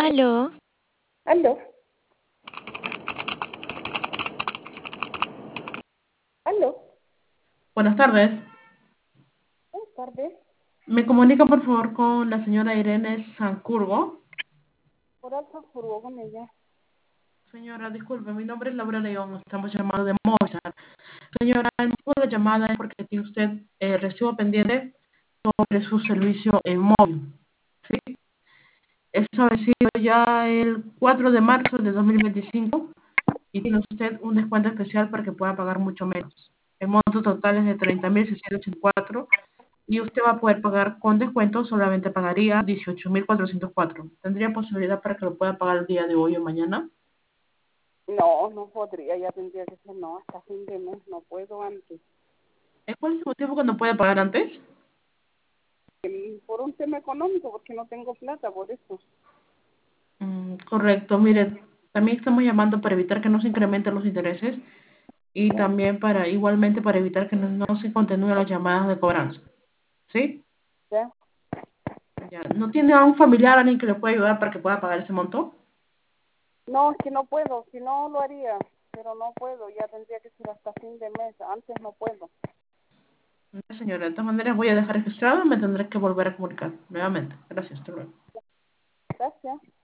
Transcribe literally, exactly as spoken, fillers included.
Aló, Aló, aló, buenas tardes. buenas tardes. ¿Me comunica por favor con la señora Irene Sancurgo? Por Alfa Furgo con ella. Señora, disculpe, mi nombre es Laura León, estamos llamando de Movistar. Señora, el motivo de la llamada es porque tiene usted eh, recibo pendiente sobre su servicio en móvil. ¿Sí? Eso ha vencido ya el cuatro de marzo de dos mil veinticinco y tiene usted un descuento especial para que pueda pagar mucho menos. El monto total es de treinta mil seiscientos ochenta y cuatro y usted va a poder pagar con descuento, solamente pagaría dieciocho mil cuatrocientos cuatro. ¿Tendría posibilidad para que lo pueda pagar el día de hoy o mañana? No, no podría, ya tendría que ser no, hasta fin de mes, no puedo antes. ¿Cuál es el motivo que no puede pagar antes? Em, Por un tema económico, porque no tengo plata, por eso. Mm, correcto, mire, también estamos llamando para evitar que no se incrementen los intereses y también para igualmente para evitar que no, no se continúen las llamadas de cobranza. ¿Sí? ¿Ya? Ya. ¿No tiene a un familiar, alguien que le pueda ayudar para que pueda pagar ese monto? No, es que no puedo, si no lo haría, pero no puedo, ya tendría que ser hasta fin de mes, antes no puedo. No, señora, de todas maneras voy a dejar registrado, me tendré que volver a comunicar nuevamente. Gracias, hasta luego. Gracias.